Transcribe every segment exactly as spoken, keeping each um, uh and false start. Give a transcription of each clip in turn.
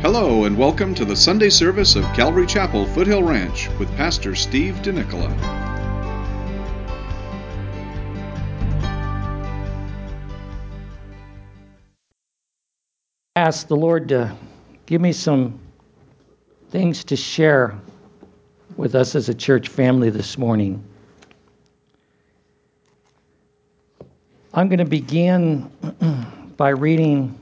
Hello and welcome to the Sunday service of Calvary Chapel, Foothill Ranch with Pastor Steve DeNicola. Ask the Lord to give me some things to share with us as a church family this morning. I'm going to begin by reading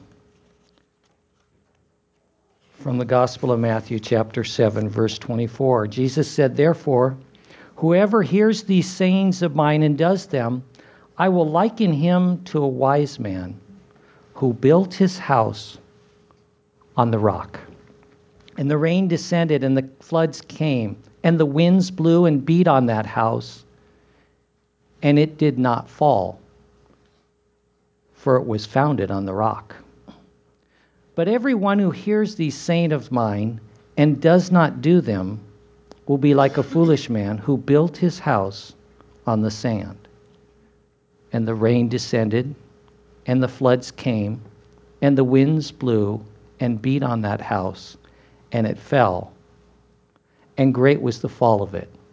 from the Gospel of Matthew, chapter seven, verse twenty-four. Jesus said, "Therefore, whoever hears these sayings of mine and does them, I will liken him to a wise man who built his house on the rock. And the rain descended, and the floods came, and the winds blew and beat on that house, and it did not fall, for it was founded on the rock. But everyone who hears these sayings of mine and does not do them will be like a foolish man who built his house on the sand. And the rain descended, and the floods came, and the winds blew and beat on that house, and it fell, and great was the fall of it."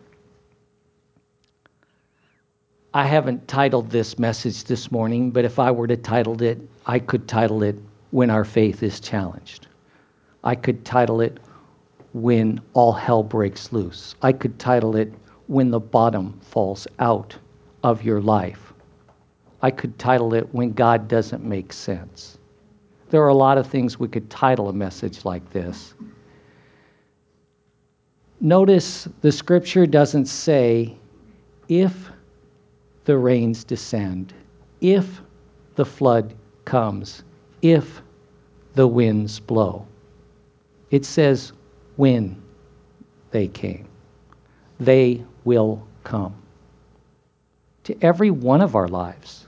I haven't titled this message this morning, but if I were to title it, I could title it, "When Our Faith is Challenged." I could title it, "When All Hell Breaks Loose." I could title it, "When the Bottom Falls Out of Your Life." I could title it, "When God Doesn't Make Sense." There are a lot of things we could title a message like this. Notice the scripture doesn't say, if the rains descend, if the flood comes, if the winds blow. It says when they came. They will come to every one of our lives.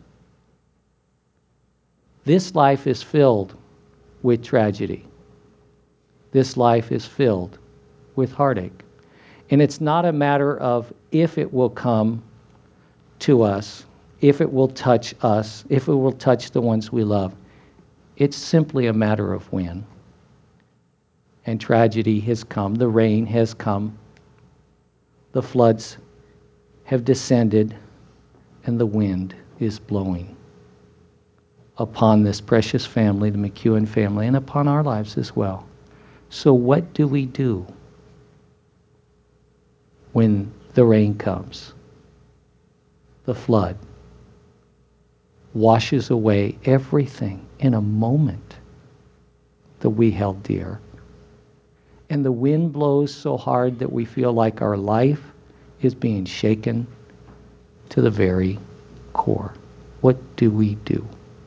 This life is filled with tragedy. This life is filled with heartache. And it's not a matter of if it will come to us, if it will touch us, if it will touch the ones we love. It's simply a matter of when. And tragedy has come. The rain has come. The floods have descended, and the wind is blowing upon this precious family, the McEwen family, and upon our lives as well. So what do we do when the rain comes? The flood washes away everything in a moment that we held dear. And the wind blows so hard that we feel like our life is being shaken to the very core. What do we do?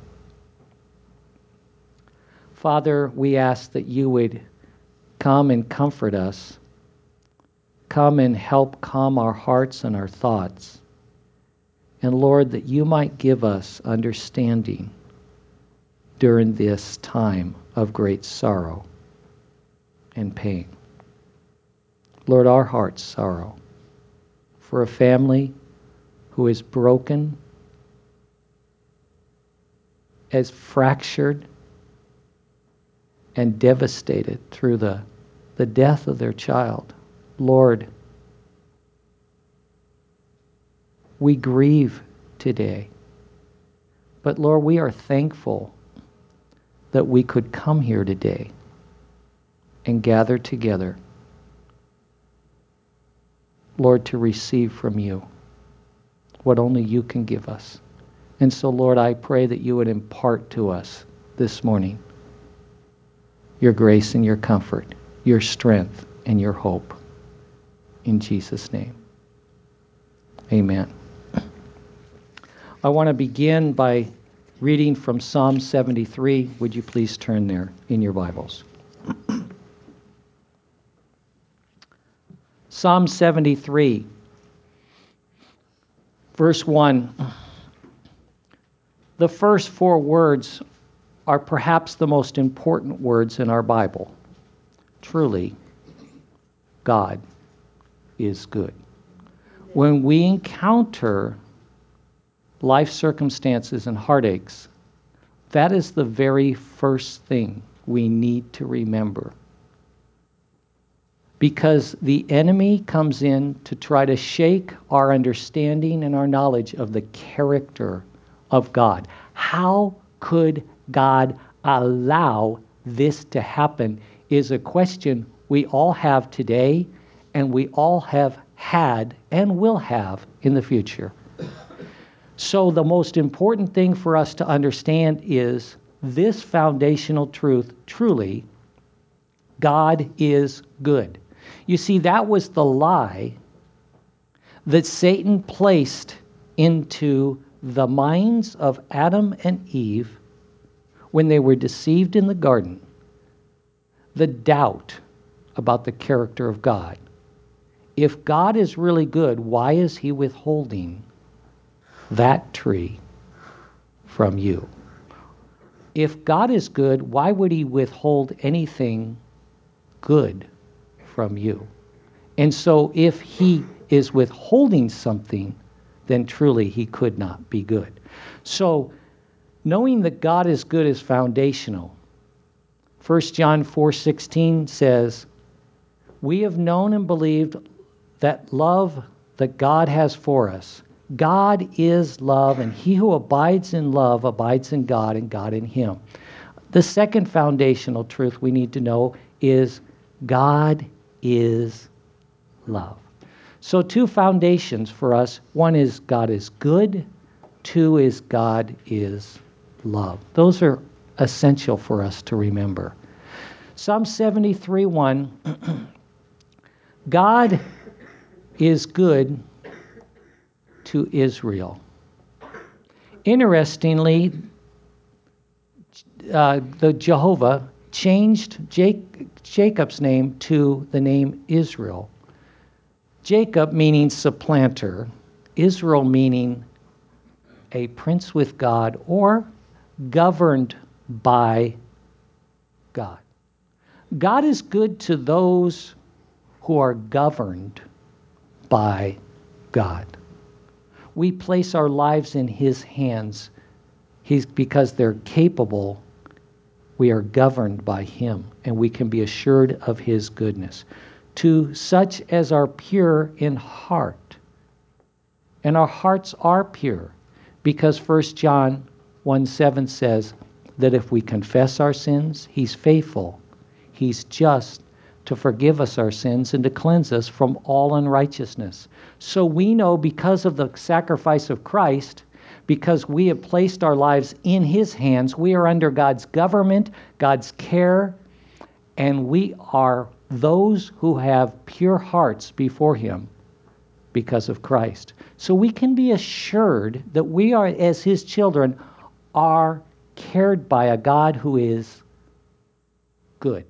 Father, we ask that you would come and comfort us. Come and help calm our hearts and our thoughts. And Lord, that you might give us understanding during this time of great sorrow and pain. Lord, our hearts sorrow for a family who is broken, as fractured and devastated through the, the death of their child. Lord, we grieve today. But Lord, we are thankful that we could come here today and gather together, Lord, to receive from you what only you can give us. And so, Lord, I pray that you would impart to us this morning your grace and your comfort, your strength and your hope. In Jesus' name, amen. I want to begin by reading from Psalm seventy-three. Would you please turn there in your Bibles? Psalm seventy-three, verse one. The first four words are perhaps the most important words in our Bible. Truly, God is good. When we encounter life circumstances and heartaches, that is the very first thing we need to remember. because the enemy comes in to try to shake our understanding and our knowledge of the character of God. How could God allow this to happen is a question we all have today, and we all have had and will have in the future. So the most important thing for us to understand is this foundational truth: truly, God is good. You see, that was the lie that Satan placed into the minds of Adam and Eve when they were deceived in the garden. The doubt about the character of God. If God is really good, why is he withholding that tree from you? If God is good, why would he withhold anything good from you? And so if he is withholding something, then truly he could not be good. So knowing that God is good is foundational. First John four sixteen says, "We have known and believed that love that God has for us. God is love, and he who abides in love abides in God, and God in him." The second foundational truth we need to know is God is love. So two foundations for us. One is God is good. Two is God is love. Those are essential for us to remember. Psalm seventy-three one, God is good to Israel. Interestingly, uh, the Jehovah changed Jacob's name to the name Israel. Jacob meaning supplanter, Israel meaning a prince with God or governed by God. God is good to those who are governed by God. We place our lives in his hands. He's, because they're capable, we are governed by him, and we can be assured of his goodness. To such as are pure in heart. And our hearts are pure, because First John one seven says that if we confess our sins, he's faithful. He's just to forgive us our sins and to cleanse us from all unrighteousness. So we know, because of the sacrifice of Christ, because we have placed our lives in his hands, we are under God's government, God's care, and we are those who have pure hearts before him because of Christ. So we can be assured that we are, as his children, are cared by a God who is good.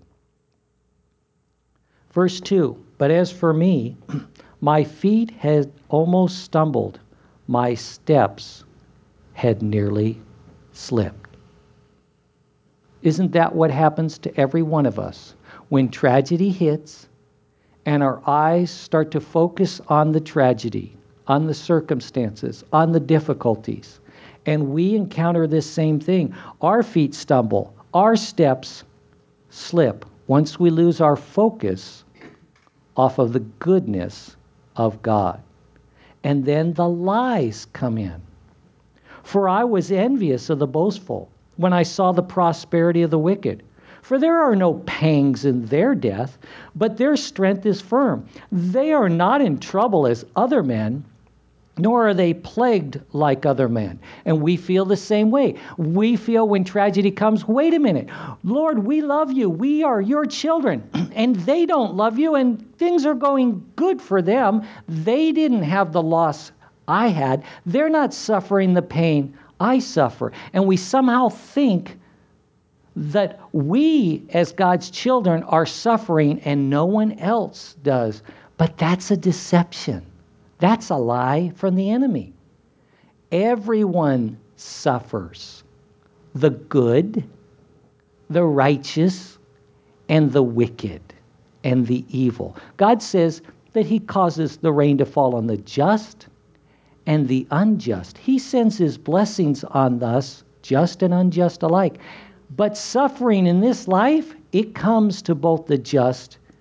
Verse two, "But as for me, my feet had almost stumbled, my steps had nearly slipped." Isn't that what happens to every one of us? When tragedy hits and our eyes start to focus on the tragedy, on the circumstances, on the difficulties, and we encounter this same thing, our feet stumble, our steps slip once we lose our focus off of the goodness of God. And then the lies come in. "For I was envious of the boastful when I saw the prosperity of the wicked. For there are no pangs in their death, but their strength is firm. They are not in trouble as other men, nor are they plagued like other men." And we feel the same way. We feel when tragedy comes, wait a minute, Lord, we love you. We are your children. And they don't love you, and things are going good for them. They didn't have the loss I had. They're not suffering the pain I suffer. And we somehow think that we, as God's children, are suffering and no one else does. But that's a deception. That's a lie from the enemy. Everyone suffers. The good, the righteous, and the wicked, and the evil. God says that he causes the rain to fall on the just and the unjust. He sends his blessings on us, just and unjust alike. But suffering in this life, it comes to both the just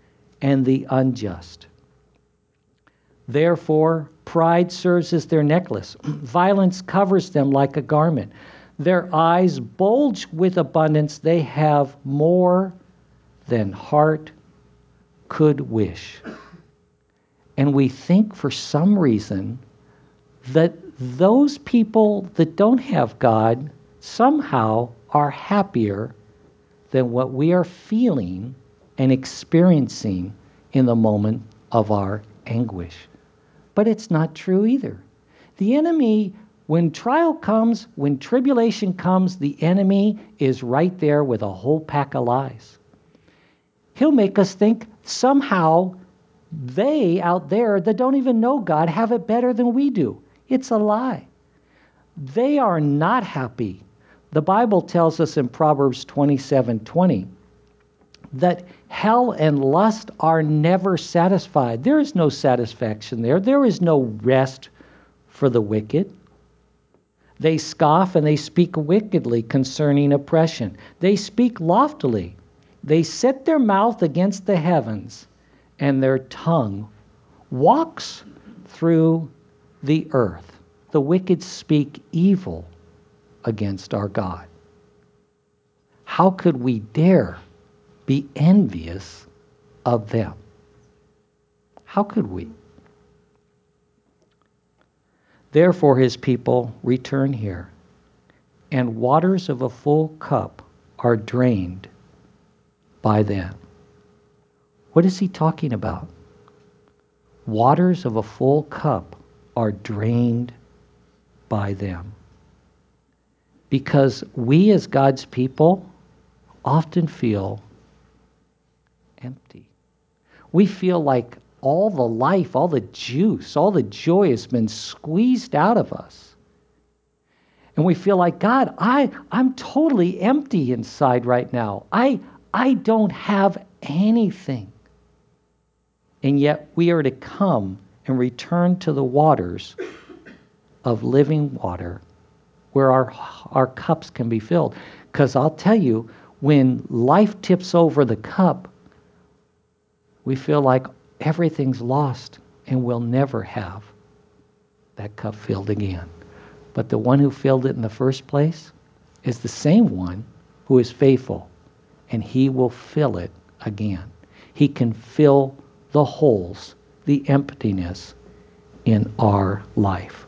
and the unjust. Therefore, pride serves as their necklace. Violence covers them like a garment. Their eyes bulge with abundance. They have more than heart could wish. And we think for some reason that those people that don't have God somehow are happier than what we are feeling and experiencing in the moment of our anguish. But it's not true either. The enemy, when trial comes, when tribulation comes, the enemy is right there with a whole pack of lies. He'll make us think somehow they out there that don't even know God have it better than we do. It's a lie. They are not happy. The Bible tells us in Proverbs twenty-seven twenty that hell and lust are never satisfied. There is no satisfaction there. There is no rest for the wicked. They scoff and they speak wickedly concerning oppression. They speak loftily. They set their mouth against the heavens, and their tongue walks through the earth. The wicked speak evil against our God. How could we dare be envious of them? How could we? Therefore his people return here, and waters of a full cup are drained by them. What is he talking about? Waters of a full cup are drained by them. Because we as God's people often feel empty. We feel like all the life, all the juice, all the joy has been squeezed out of us. And we feel like, God, I, I'm totally empty inside right now. I, I don't have anything. And yet we are to come and return to the waters of living water where our, our cups can be filled. Because I'll tell you, when life tips over the cup, we feel like everything's lost and we'll never have that cup filled again. But the one who filled it in the first place is the same one who is faithful, and he will fill it again. He can fill the holes, the emptiness in our life.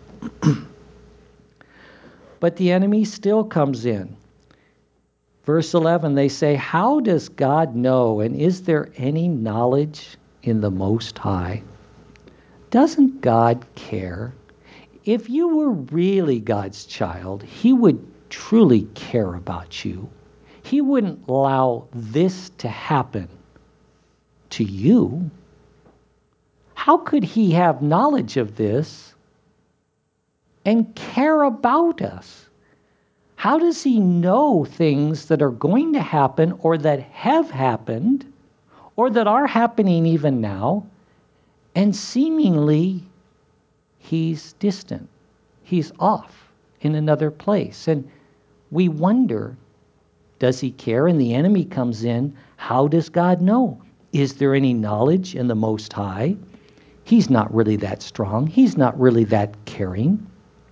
But the enemy still comes in. Verse eleven, they say, how does God know, and is there any knowledge in the Most High? Doesn't God care? If you were really God's child, he would truly care about you. He wouldn't allow this to happen to you. How could he have knowledge of this and care about us? How does he know things that are going to happen or that have happened or that are happening even now, and seemingly he's distant, he's off in another place? And we wonder, does he care? And the enemy comes in. How does God know? Is there any knowledge in the Most High? He's not really that strong. He's not really that caring.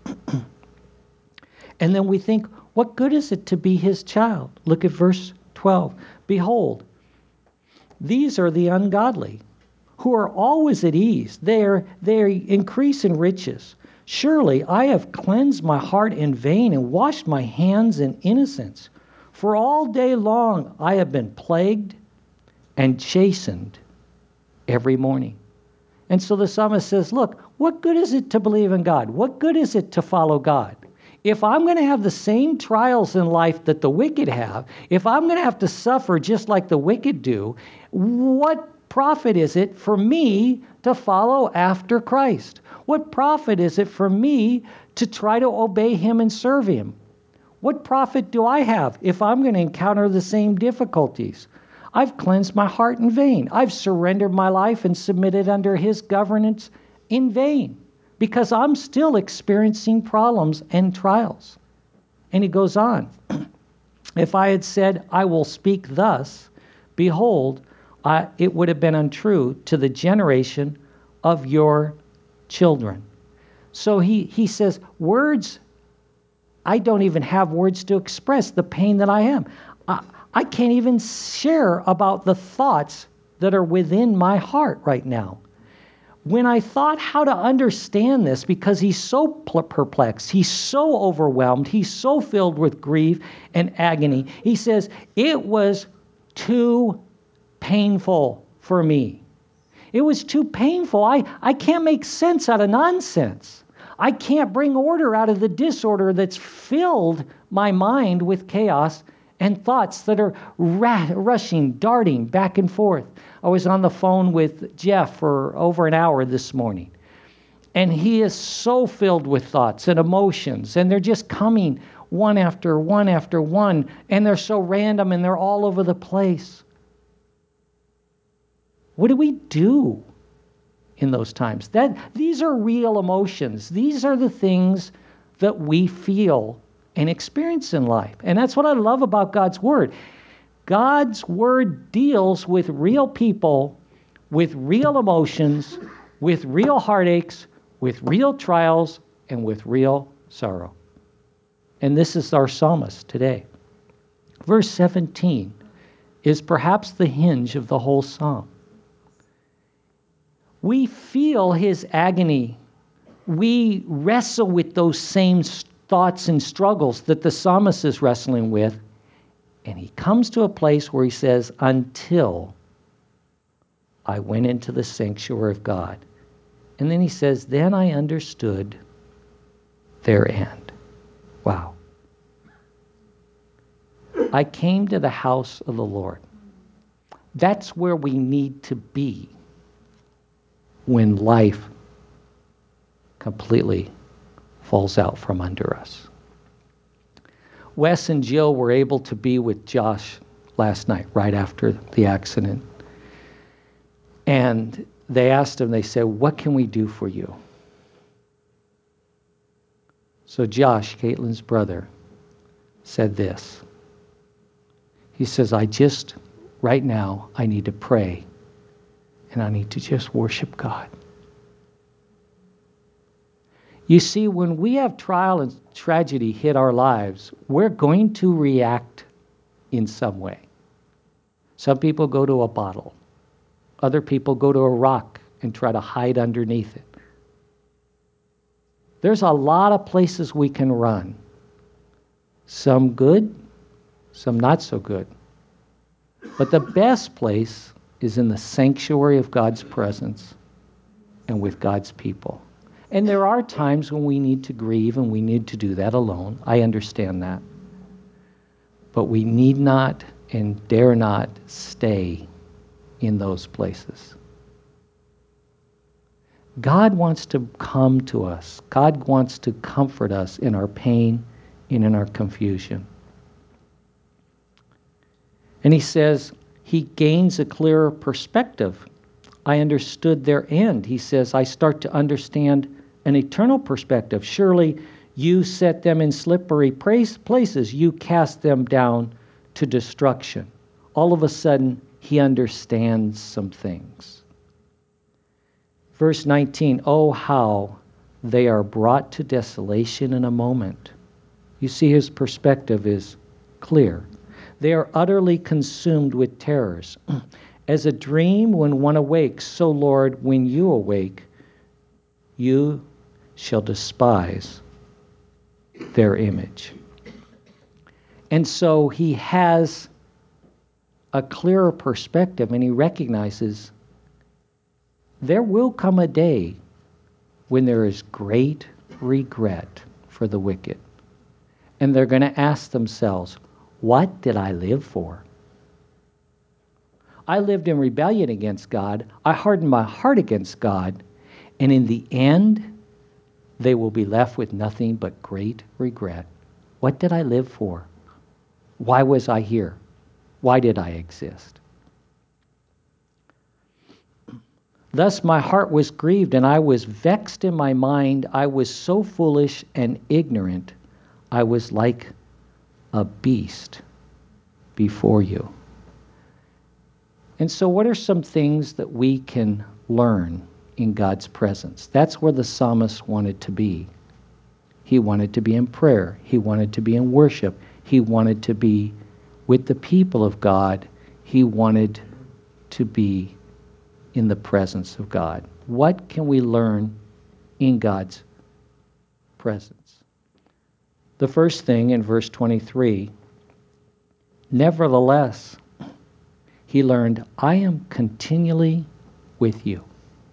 And then we think, what good is it to be his child? Look at verse twelve. Behold, these are the ungodly, who are always at ease. They are, they increase in riches. Surely I have cleansed my heart in vain and washed my hands in innocence. For all day long I have been plagued and chastened every morning. And so the psalmist says, look, what good is it to believe in God? What good is it to follow God? If I'm going to have the same trials in life that the wicked have, if I'm going to have to suffer just like the wicked do, what profit is it for me to follow after Christ? What profit is it for me to try to obey him and serve him? What profit do I have if I'm going to encounter the same difficulties? I've cleansed my heart in vain. I've surrendered my life and submitted under his governance in vain, because I'm still experiencing problems and trials. And he goes on. If I had said, I will speak thus, behold, I, it would have been untrue to the generation of your children. So he, he says, words, I don't even have words to express the pain that I am. I, I can't even share about the thoughts that are within my heart right now. When I thought how to understand this, because he's so perplexed, he's so overwhelmed, he's so filled with grief and agony, he says, it was too painful for me. It was too painful. I, I can't make sense out of nonsense. I can't bring order out of the disorder that's filled my mind with chaos and thoughts that are ra- rushing, darting back and forth. I was on the phone with Jeff for over an hour this morning, and he is so filled with thoughts and emotions, and they're just coming one after one after one, and they're so random, and they're all over the place. What do we do in those times? That these are real emotions. These are the things that we feel and experience in life. And that's what I love about God's Word. God's Word deals with real people, with real emotions, with real heartaches, with real trials, and with real sorrow. And this is our psalmist today. Verse seventeen is perhaps the hinge of the whole psalm. We feel his agony. We wrestle with those same thoughts and struggles that the psalmist is wrestling with. And he comes to a place where he says, until I went into the sanctuary of God. And then he says, then I understood their end. Wow. I came to the house of the Lord. That's where we need to be when life completely falls out from under us. Wes and Jill were able to be with Josh last night, right after the accident. And they asked him, they said, what can we do for you? So Josh, Caitlin's brother, said this. He says, I just, right now, I need to pray. And I need to just worship God. You see, when we have trial and tragedy hit our lives, we're going to react in some way. Some people go to a bottle. Other people go to a rock and try to hide underneath it. There's a lot of places we can run. Some good, some not so good. But the best place is in the sanctuary of God's presence and with God's people. And there are times when we need to grieve and we need to do that alone. I understand that. But we need not and dare not stay in those places. God wants to come to us. God wants to comfort us in our pain and in our confusion. And he says, he gains a clearer perspective. I understood their end. He says, I start to understand an eternal perspective. Surely you set them in slippery places. You cast them down to destruction. All of a sudden, he understands some things. Verse nineteen, oh, how they are brought to desolation in a moment. You see, his perspective is clear. They are utterly consumed with terrors. As a dream when one awakes, so, Lord, when you awake, you shall despise their image. And so he has a clearer perspective, and he recognizes there will come a day when there is great regret for the wicked. And they're going to ask themselves, what did I live for? I lived in rebellion against God. I hardened my heart against God. And in the end, they will be left with nothing but great regret. What did I live for? Why was I here? Why did I exist? Thus my heart was grieved, and I was vexed in my mind. I was so foolish and ignorant. I was like a beast before you. And so what are some things that we can learn in God's presence? That's where the psalmist wanted to be. He wanted to be in prayer. He wanted to be in worship. He wanted to be with the people of God. He wanted to be in the presence of God. What can we learn in God's presence? The first thing in verse twenty-three, nevertheless, he learned, I am continually with you.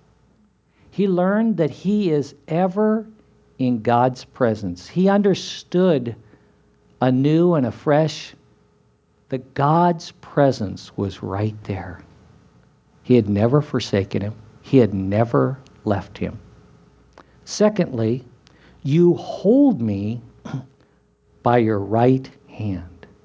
He learned that he is ever in God's presence. He understood anew and afresh that God's presence was right there. He had never forsaken him. He had never left him. Secondly, you hold me by your right hand.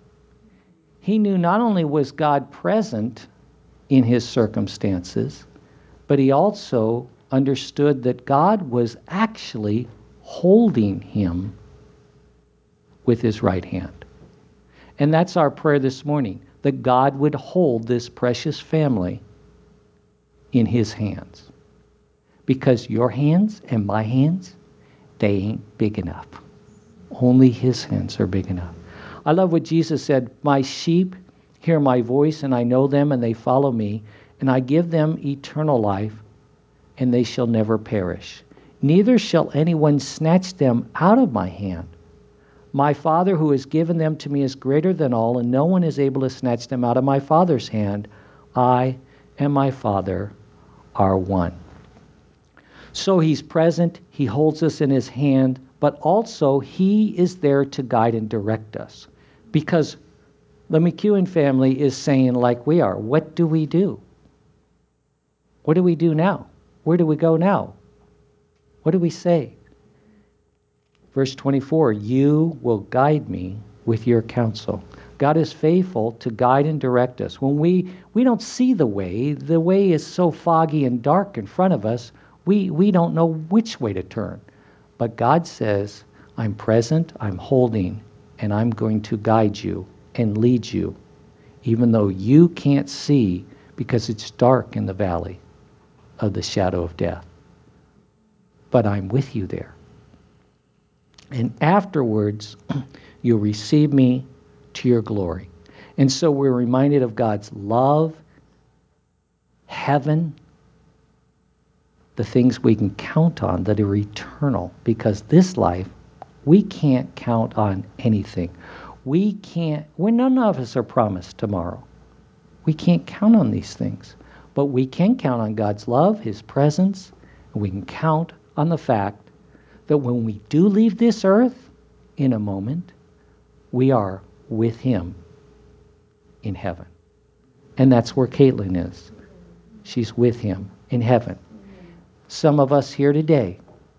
He knew not only was God present in his circumstances, but he also understood that God was actually holding him with his right hand. And that's our prayer this morning, that God would hold this precious family in his hands. Because your hands and my hands, they ain't big enough. Only his hands are big enough. I love what Jesus said, my sheep hear my voice, and I know them, and they follow me, and I give them eternal life, and they shall never perish. Neither shall anyone snatch them out of my hand. My Father who has given them to me is greater than all, and no one is able to snatch them out of my Father's hand. I and my Father are one. So he's present, he holds us in his hand, but also he is there to guide and direct us. Because the McEwen family is saying, like we are, what do we do? What do we do now? Where do we go now? What do we say? Verse twenty-four, you will guide me with your counsel. God is faithful to guide and direct us. When we, we don't see the way, the way is so foggy and dark in front of us, we, we don't know which way to turn. But God says, I'm present, I'm holding, and I'm going to guide you and lead you, even though you can't see because it's dark in the valley of the shadow of death. But I'm with you there. And afterwards, you'll receive me to your glory. And so we're reminded of God's love, heaven, the things we can count on that are eternal, because this life, we can't count on anything. We can't, well, none of us are promised tomorrow. We can't count on these things, but we can count on God's love, his presence, and we can count on the fact that when we do leave this earth in a moment, we are with him in heaven. And that's where Caitlin is. She's with him in heaven. Some of us here today,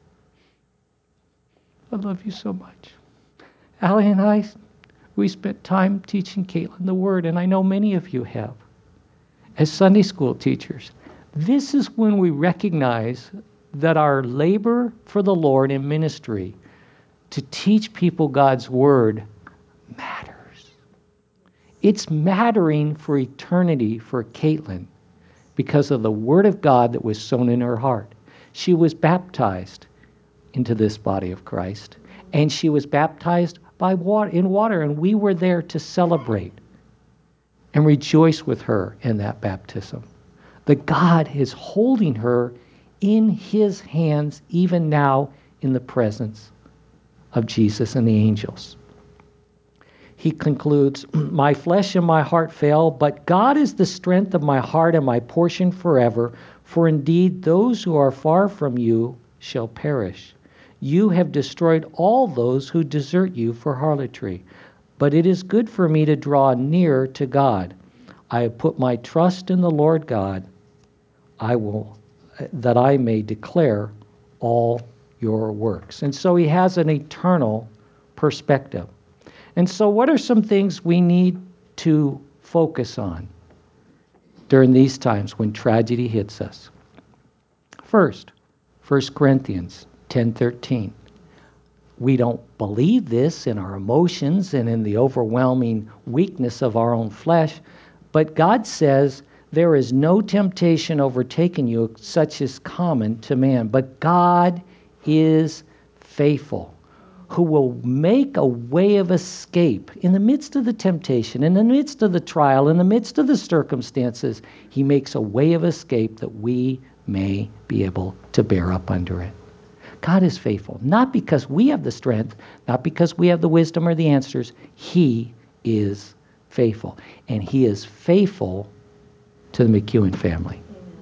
I love you so much. Allie and I, we spent time teaching Caitlin the Word, and I know many of you have. As Sunday school teachers, this is when we recognize that our labor for the Lord in ministry to teach people God's Word matters. It's mattering for eternity for Caitlin because of the Word of God that was sown in her heart. She was baptized into this body of Christ, and she was baptized by water, in water, and we were there to celebrate and rejoice with her in that baptism. That God is holding her in his hands even now in the presence of Jesus and the angels. He concludes, my flesh and my heart fail, but God is the strength of my heart and my portion forever. For indeed those who are far from you shall perish. You have destroyed all those who desert you for harlotry. But it is good for me to draw near to God. I have put my trust in the Lord God. I will, that I may declare all your works. And so he has an eternal perspective. And so what are some things we need to focus on during these times when tragedy hits us? First, First Corinthians ten thirteen. We don't believe this in our emotions and in the overwhelming weakness of our own flesh, but God says There is no temptation overtaken you such as common to man, but God is faithful, who will make a way of escape in the midst of the temptation, in the midst of the trial, in the midst of the circumstances. He makes a way of escape that we may be able to bear up under it. God is faithful, not because we have the strength, not because we have the wisdom or the answers. He is faithful, and He is faithful to the McEwen family.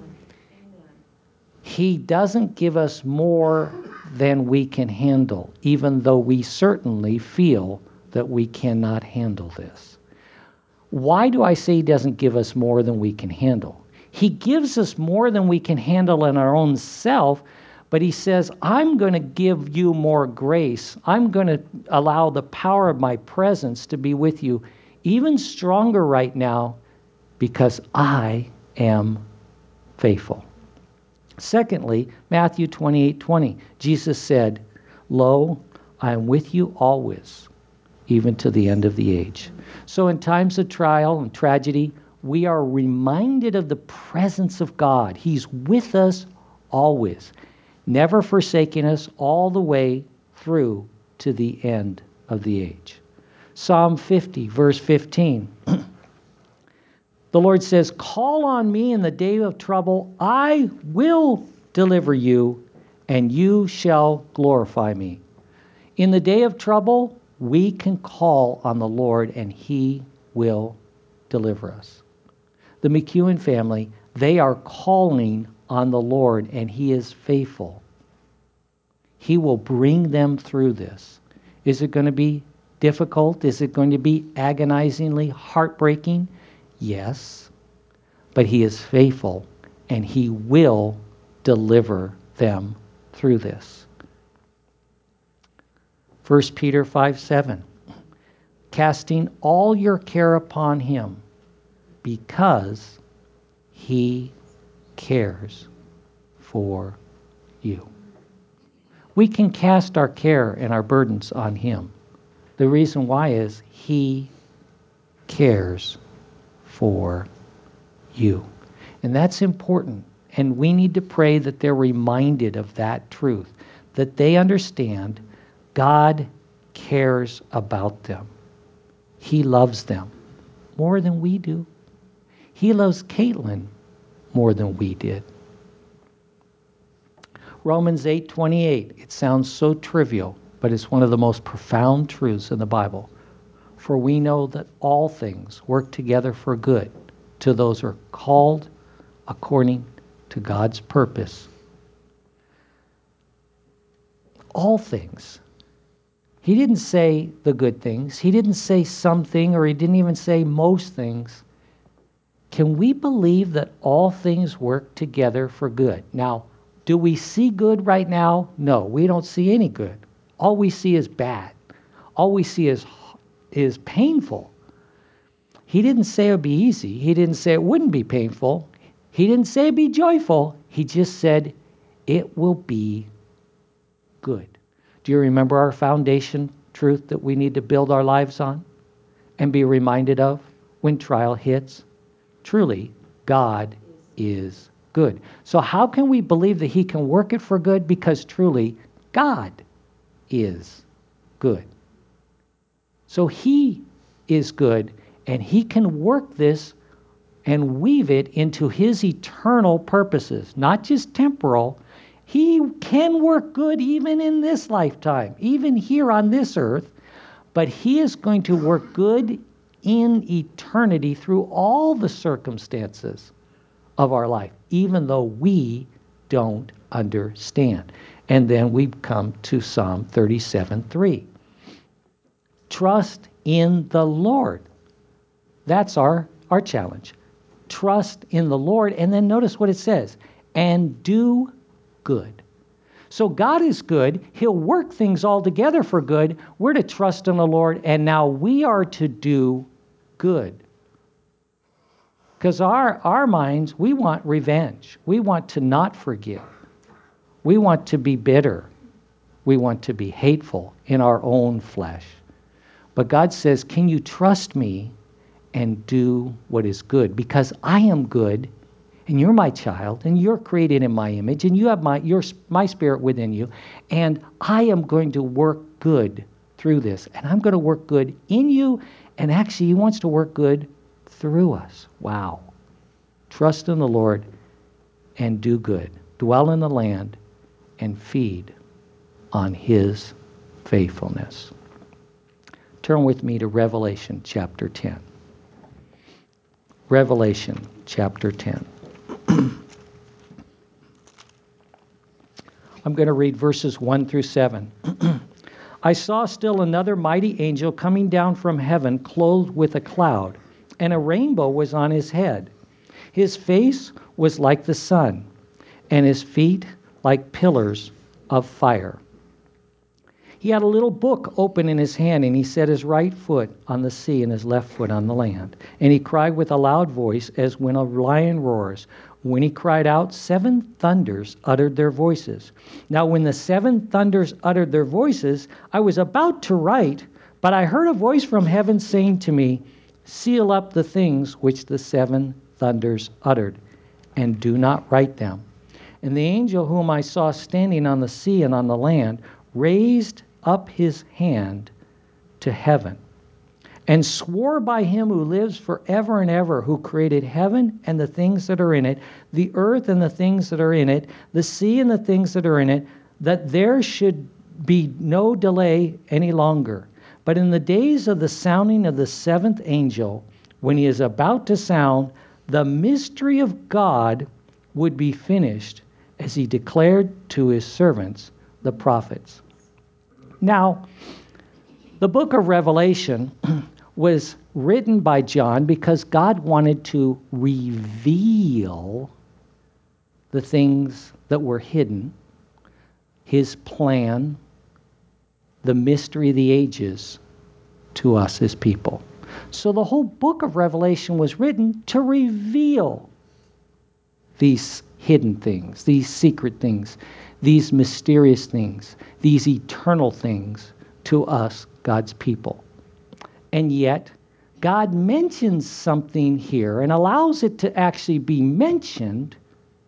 He doesn't give us more than we can handle, even though we certainly feel that we cannot handle this. Why do I say He doesn't give us more than we can handle? He gives us more than we can handle in our own self, but He says, I'm going to give you more grace. I'm going to allow the power of my presence to be with you even stronger right now because I am faithful. Secondly, Matthew twenty-eight twenty, Jesus said, Lo, I am with you always, even to the end of the age. So in times of trial and tragedy, we are reminded of the presence of God. He's with us always, never forsaking us all the way through to the end of the age. Psalm fifty, verse fifteen. The Lord says, call on me in the day of trouble. I will deliver you, and you shall glorify me. In the day of trouble, we can call on the Lord, and He will deliver us. The McEwen family, they are calling on the Lord, and He is faithful. He will bring them through this. Is it going to be difficult? Is it going to be agonizingly heartbreaking? Yes, but He is faithful, and He will deliver them through this. First Peter five seven, casting all your care upon Him, because He cares for you. We can cast our care and our burdens on Him. The reason why is He cares for you. And that's important. And we need to pray that they're reminded of that truth, that they understand God cares about them. He loves them more than we do. He loves Caitlin more than we did. Romans eight twenty-eight. It sounds so trivial, but it's one of the most profound truths in the Bible. For we know that all things work together for good to those who are called according to God's purpose. All things. He didn't say the good things. He didn't say something, or He didn't even say most things. Can we believe that all things work together for good? Now, do we see good right now? No, we don't see any good. All we see is bad. All we see is, is painful. He didn't say it would be easy. He didn't say it wouldn't be painful. He didn't say it'd be joyful. He just said it will be good. Do you remember our foundation truth that we need to build our lives on and be reminded of when trial hits? Truly, God is good. So how can we believe that He can work it for good? Because truly, God is good. So He is good, and He can work this and weave it into His eternal purposes, not just temporal. He can work good even in this lifetime, even here on this earth, but He is going to work good in eternity through all the circumstances of our life, even though we don't understand. And then we come to Psalm thirty-seven three. Trust in the Lord. That's our, our challenge. Trust in the Lord. And then notice what it says. And do good. So God is good. He'll work things all together for good. We're to trust in the Lord. And now we are to do good. Because our, our minds, we want revenge. We want to not forgive. We want to be bitter. We want to be hateful in our own flesh. But God says, can you trust me and do what is good, because I am good, and you're my child, and you're created in my image, and you have my your my spirit within you, and I am going to work good through this, and I'm going to work good in you, and actually he wants to work good through us. Wow. Trust in the Lord and do good. Dwell in the land and feed on his faithfulness. Turn with me to Revelation chapter ten. Revelation chapter ten. I'm going to read verses one through seven. I saw still another mighty angel coming down from heaven, clothed with a cloud, and a rainbow was on his head. His face was like the sun, and his feet like pillars of fire. He had a little book open in his hand, and he set his right foot on the sea and his left foot on the land. And he cried with a loud voice, as when a lion roars. When he cried out, seven thunders uttered their voices. Now when the seven thunders uttered their voices, I was about to write, but I heard a voice from heaven saying to me, seal up the things which the seven thunders uttered, and do not write them. And the angel whom I saw standing on the sea and on the land raised up his hand to heaven and swore by him who lives forever and ever, who created heaven and the things that are in it, the earth and the things that are in it, the sea and the things that are in it, that there should be no delay any longer. But in the days of the sounding of the seventh angel, when he is about to sound, the mystery of God would be finished, as he declared to his servants, the prophets. Now, the book of Revelation was written by John because God wanted to reveal the things that were hidden, his plan, the mystery of the ages to us as people. So the whole book of Revelation was written to reveal these hidden things, these secret things, these mysterious things, these eternal things to us, God's people. And yet, God mentions something here and allows it to actually be mentioned,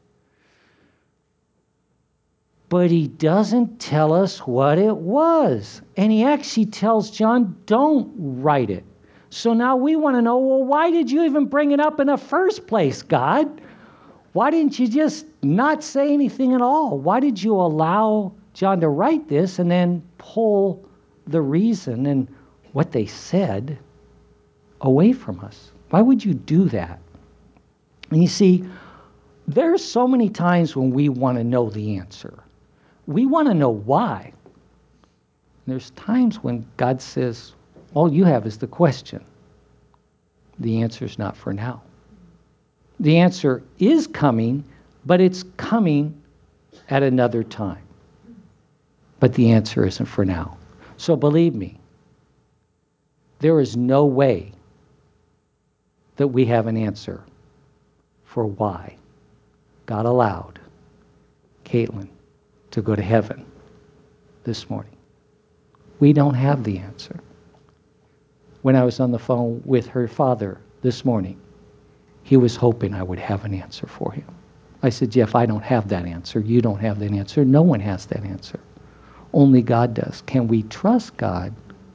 but he doesn't tell us what it was. And he actually tells John, don't write it. So now we want to know, well, why did you even bring it up in the first place, God? Why didn't you just not say anything at all? Why did you allow John to write this and then pull the reason and what they said away from us? Why would you do that? And you see, there's so many times when we want to know the answer. We want to know why. There's times when God says, all you have is the question. The answer's not for now. The answer is coming, but it's coming at another time. But the answer isn't for now. So believe me, there is no way that we have an answer for why God allowed Caitlin to go to heaven this morning. We don't have the answer. When I was on the phone with her father this morning, he was hoping I would have an answer for him. I said, Jeff, I don't have that answer. You don't have that answer. No one has that answer. Only God does. Can we trust God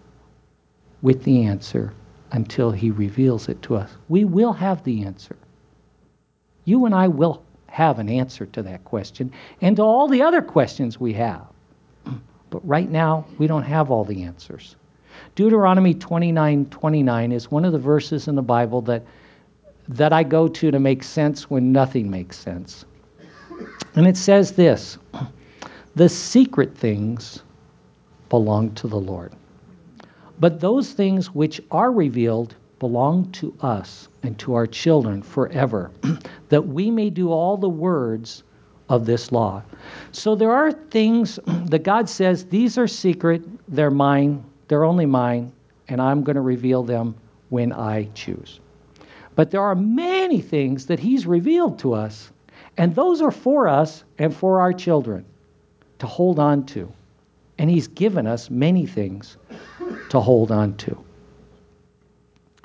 with the answer until he reveals it to us? We will have the answer. You and I will have an answer to that question and to all the other questions we have. But right now, we don't have all the answers. Deuteronomy twenty-nine twenty-nine is one of the verses in the Bible that that I go to to make sense when nothing makes sense. And it says this, the secret things belong to the Lord, but those things which are revealed belong to us and to our children forever, that we may do all the words of this law. So there are things that God says, these are secret, they're mine, they're only mine, and I'm going to reveal them when I choose. But there are many things that he's revealed to us, and those are for us and for our children to hold on to. And he's given us many things to hold on to.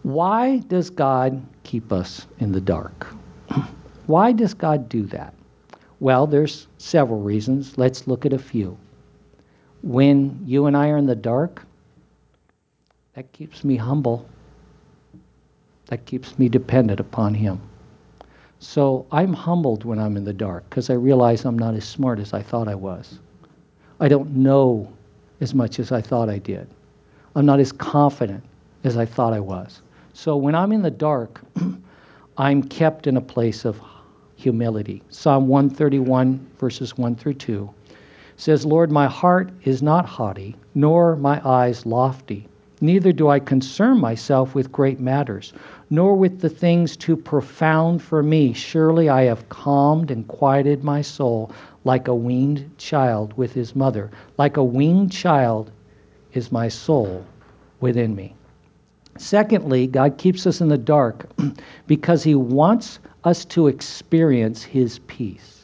Why does God keep us in the dark? Why does God do that? Well, there's several reasons. Let's look at a few. When you and I are in the dark, that keeps me humble. That keeps me dependent upon Him. So I'm humbled when I'm in the dark because I realize I'm not as smart as I thought I was. I don't know as much as I thought I did. I'm not as confident as I thought I was. So when I'm in the dark, I'm kept in a place of humility. Psalm one thirty-one, verses one through two says, Lord, my heart is not haughty, nor my eyes lofty. Neither do I concern myself with great matters, nor with the things too profound for me. Surely I have calmed and quieted my soul like a weaned child with his mother. Like a weaned child is my soul within me. Secondly, God keeps us in the dark because He wants us to experience His peace.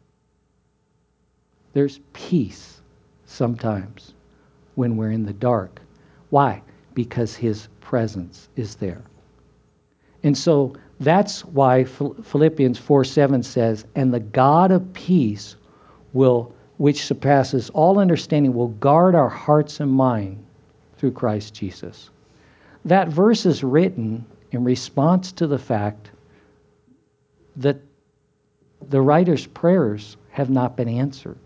There's peace sometimes when we're in the dark. Why? Because His presence is there. And so that's why Philippians four seven says, and the God of peace will, which surpasses all understanding, will guard our hearts and mind through Christ Jesus. That verse is written in response to the fact that the writer's prayers have not been answered.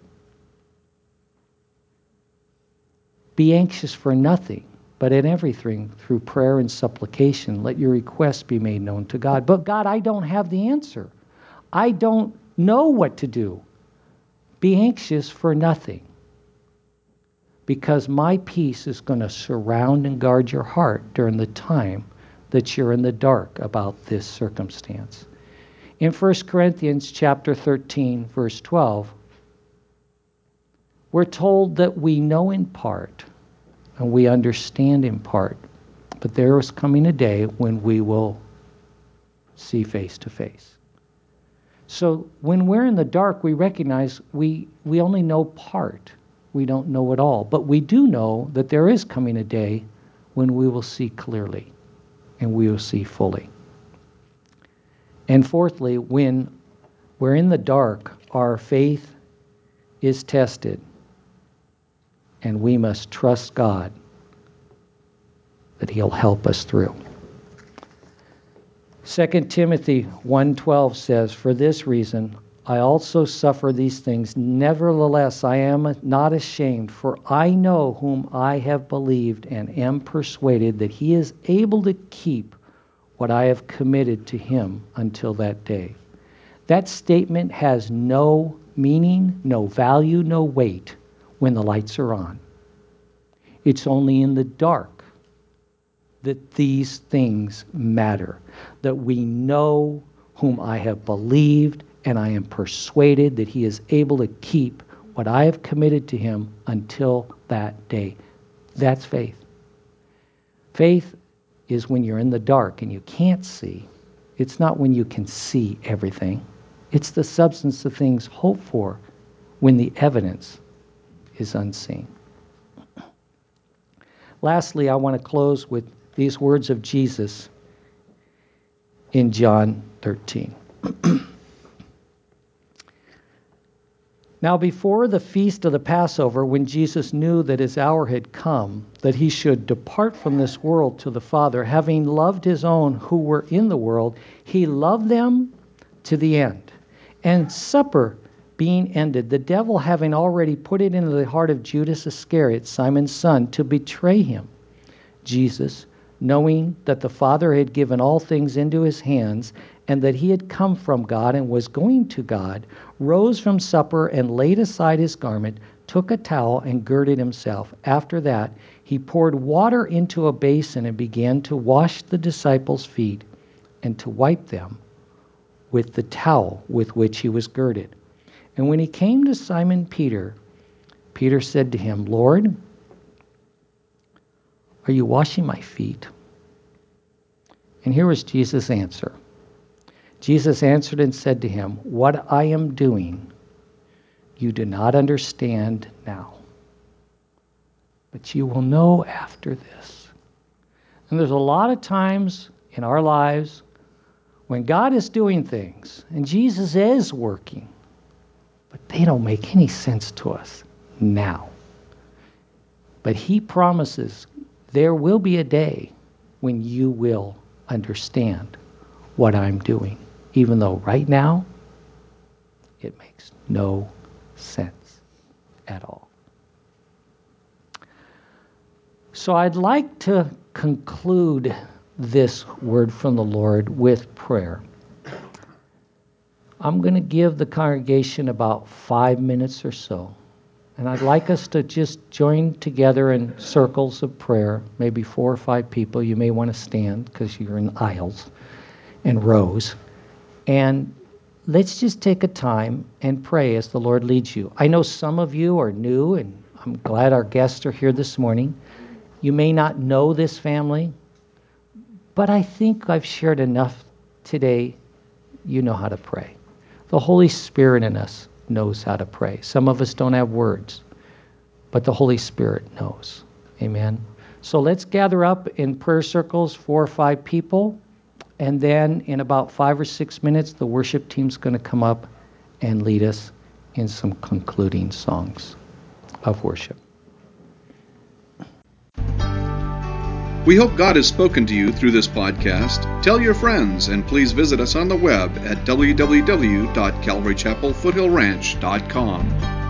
Be anxious for nothing, but in everything, through prayer and supplication, let your requests be made known to God. But God, I don't have the answer. I don't know what to do. Be anxious for nothing, because my peace is going to surround and guard your heart during the time that you're in the dark about this circumstance. In First Corinthians chapter thirteen, verse twelve, we're told that we know in part and we understand in part, but there is coming a day when we will see face to face. So when we're in the dark, we recognize we, we only know part. We don't know it all. But we do know that there is coming a day when we will see clearly and we will see fully. And fourthly, when we're in the dark, our faith is tested, and we must trust God that He'll help us through. Second Timothy one twelve says, for this reason I also suffer these things. Nevertheless, I am not ashamed, for I know whom I have believed and am persuaded that He is able to keep what I have committed to Him until that day. That statement has no meaning, no value, no weight when the lights are on. It's only in the dark that these things matter, that we know whom I have believed, and I am persuaded that He is able to keep what I have committed to Him until that day. That's faith. Faith is when you're in the dark and you can't see. It's not when you can see everything. It's the substance of things hoped for when the evidence is unseen. Lastly, I want to close with these words of Jesus in John thirteen. Now, before the feast of the Passover, when Jesus knew that His hour had come, that He should depart from this world to the Father, having loved His own who were in the world, He loved them to the end. And supper being ended, the devil having already put it into the heart of Judas Iscariot, Simon's son, to betray Him, Jesus, knowing that the Father had given all things into His hands, and that He had come from God and was going to God, rose from supper and laid aside His garment, took a towel and girded Himself. After that, He poured water into a basin and began to wash the disciples' feet and to wipe them with the towel with which He was girded. And when He came to Simon Peter, Peter said to Him, Lord, are you washing my feet? And here was Jesus' answer. Jesus answered and said to him, what I am doing, you do not understand now, but you will know after this. And there's a lot of times in our lives when God is doing things and Jesus is working, but they don't make any sense to us now. But he promises there will be a day when you will understand what I'm doing, even though right now it makes no sense at all. So I'd like to conclude this word from the Lord with prayer. I'm going to give the congregation about five minutes or so. And I'd like us to just join together in circles of prayer, maybe four or five people. You may want to stand because you're in aisles and rows. And let's just take a time and pray as the Lord leads you. I know some of you are new, and I'm glad our guests are here this morning. You may not know this family, but I think I've shared enough today. You know how to pray. The Holy Spirit in us knows how to pray. Some of us don't have words, but the Holy Spirit knows. Amen. So let's gather up in prayer circles, four or five people, and then in about five or six minutes, the worship team's going to come up and lead us in some concluding songs of worship. We hope God has spoken to you through this podcast. Tell your friends, and please visit us on the web at w w w dot calvary chapel foothill ranch dot com.